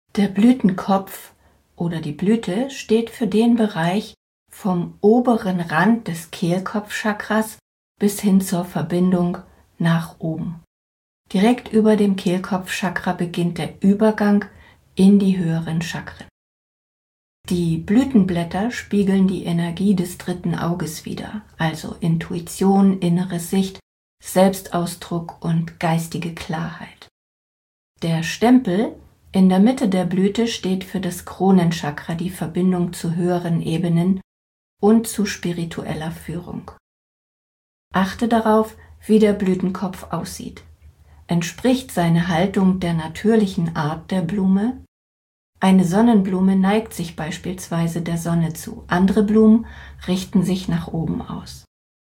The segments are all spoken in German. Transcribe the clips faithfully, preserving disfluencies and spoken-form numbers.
Der Blütenkopf oder die Blüte steht für den Bereich vom oberen Rand des Kehlkopfchakras bis hin zur Verbindung nach oben. Direkt über dem Kehlkopfchakra beginnt der Übergang in die höheren Chakren. Die Blütenblätter spiegeln die Energie des dritten Auges wider, also Intuition, innere Sicht, Selbstausdruck und geistige Klarheit. Der Stempel in der Mitte der Blüte steht für das Kronenchakra, die Verbindung zu höheren Ebenen und zu spiritueller Führung. Achte darauf, wie der Blütenkopf aussieht. Entspricht seine Haltung der natürlichen Art der Blume? Eine Sonnenblume neigt sich beispielsweise der Sonne zu, andere Blumen richten sich nach oben aus.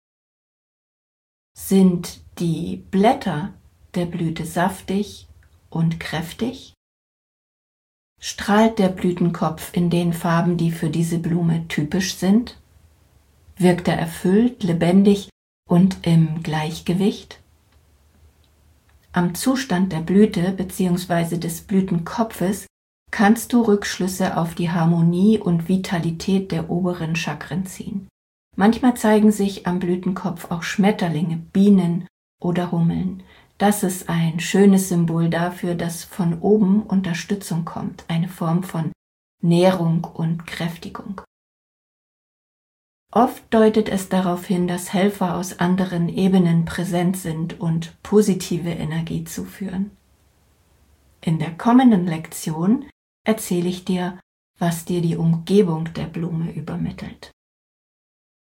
Sind die Blätter der Blüte saftig und kräftig? Strahlt der Blütenkopf in den Farben, die für diese Blume typisch sind? Wirkt er erfüllt, lebendig und im Gleichgewicht? Am Zustand der Blüte bzw. des Blütenkopfes kannst du Rückschlüsse auf die Harmonie und Vitalität der oberen Chakren ziehen. Manchmal zeigen sich am Blütenkopf auch Schmetterlinge, Bienen oder Hummeln. Das ist ein schönes Symbol dafür, dass von oben Unterstützung kommt, eine Form von Nährung und Kräftigung. Oft deutet es darauf hin, dass Helfer aus anderen Ebenen präsent sind und positive Energie zuführen. In der kommenden Lektion erzähle ich dir, was dir die Umgebung der Blume übermittelt.